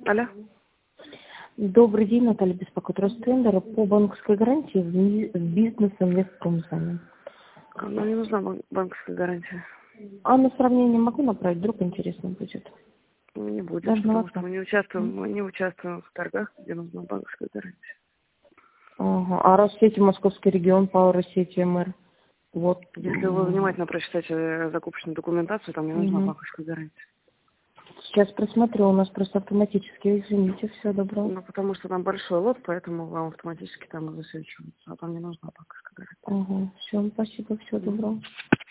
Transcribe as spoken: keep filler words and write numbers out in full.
Алло. Добрый день, Наталья беспокоит Ростендера по банковской гарантии в ми- в бизнес-инвестпромзайме. А, Нам не нужна бан- банковская гарантия. А на сравнение могу направить? Вдруг интересно будет. Ну, Не будет, Даже на потому что WhatsApp. мы не участвуем, мы не участвуем в торгах, где нужна банковская гарантия. Ага. А Россети, Московский регион, ПАО Россети, МР. Вот. Если вы внимательно прочитаете закупочную документацию, там не нужна Угу. банковская гарантия. Сейчас просмотрю, у нас просто автоматически, извините, все добро. Ну, потому что там большой лот, поэтому вам автоматически там и засвечивается. А там не нужна банковская гарантия. Ага. Все, спасибо, всего доброго.